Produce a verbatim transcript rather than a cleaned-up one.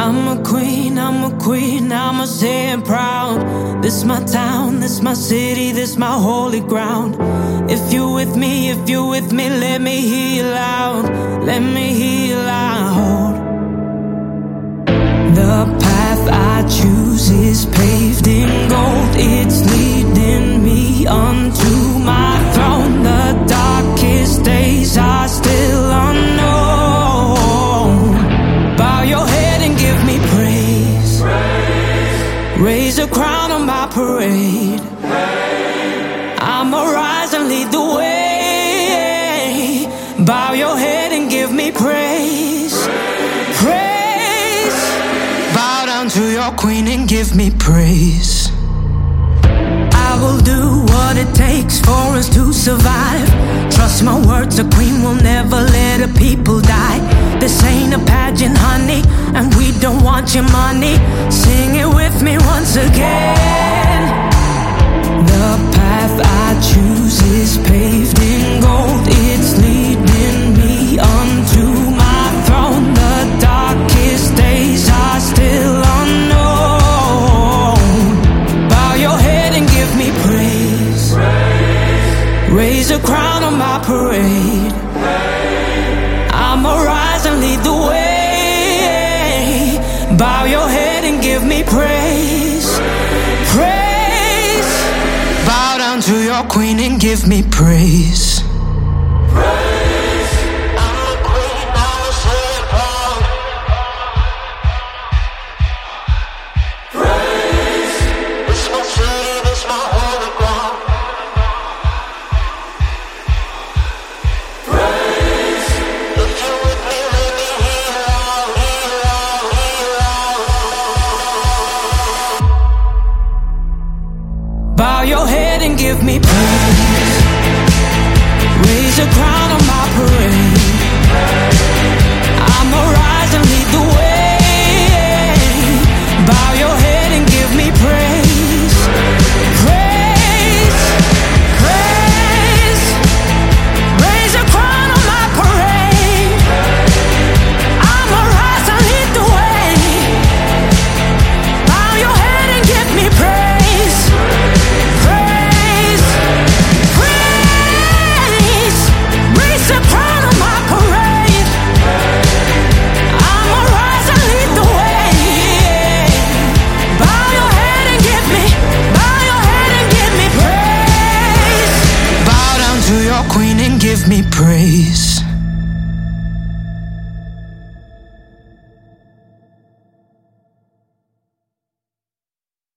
I'm a queen, I'm a queen, I'ma say it proud. This my town, this my city, this my holy ground. If you with me, if you with me, let me hear you loud. Let me hear you loud. The path I choose is paved in gold. It's leading me unto my throne. The darkest days are still unknown. Bow your head and give me praise. praise. Raise a crown on my parade. Praise. I'ma rise and lead the way. Bow your head and give me praise. Praise. praise. Bow down to your queen and give me praise. I will do what it takes for us to survive. Trust my words, a queen will never let her people die. This ain't a pageant, honey, and we don't want your money. Sing it with me once again. The path I choose is paved in gold. It's leading me unto my throne. The darkest days are still unknown. Bow your head and give me praise. praise. Raise a crown on my parade. Praise. I'ma rise and lead the way. Bow your head and give me praise. Praise. Praise. Bow down to your queen and give me praise.